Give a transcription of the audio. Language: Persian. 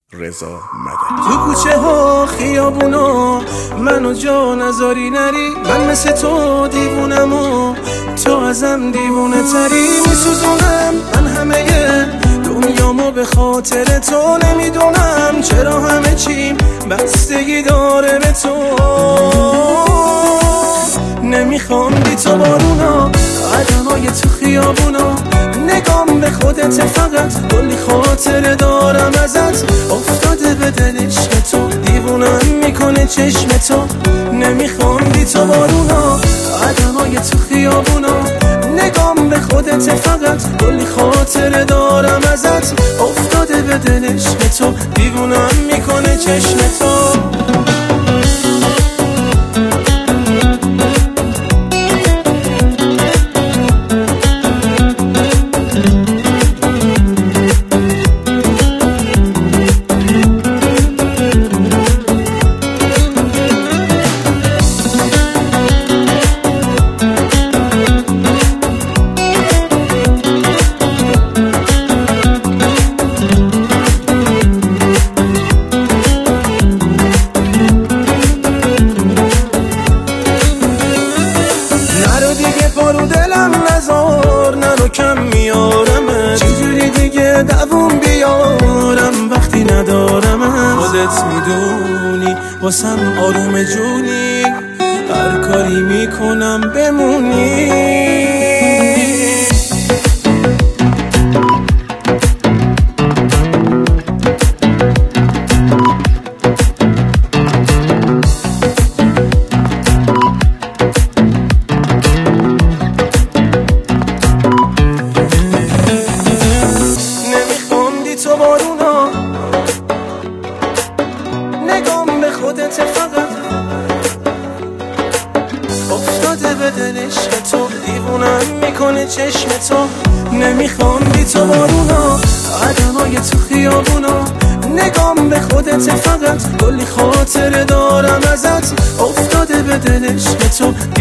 رضا مدنی. تو کوچه ها خیابونا منو جا نذاری نری، من مثل تو دیوونم و تو ازم دیوونه تری. میسوزونم من همه دنیامو به خاطر تو، نمیدونم چرا همه چیم بستگی داره به تو. نمیخوام بی تو بارونا، قدمای تو خیابونا، نگام به خودت فقط کلی خاطره دارم ازت. افتاده به دل عشق تو، دیوونم میکنه چشم تو. نمیخوام بی تو بارونا، قدمای تو خیابونا، نگام به خودت فقط کلی خاطره دارم ازت. افتاده به دل عشق تو، دیوونم میکنه چشم تو. بارو دلم نزار، نرو کم میارمه، چجوری دیگه دووم بیارم وقتی ندارمه. خودت میدونی واسم آروم جونی، هر کاری میکنم بمونی. تو بارونا، نگام به خودت فقط افتاده به دل عشق تو، دیوونم میکنه چشم تو. نمیخوام بی تو بارونا، قدمای تو خیابونا، نگام به خودت فقط کلی خاطره دارم ازت. افتاده به دل عشق تو.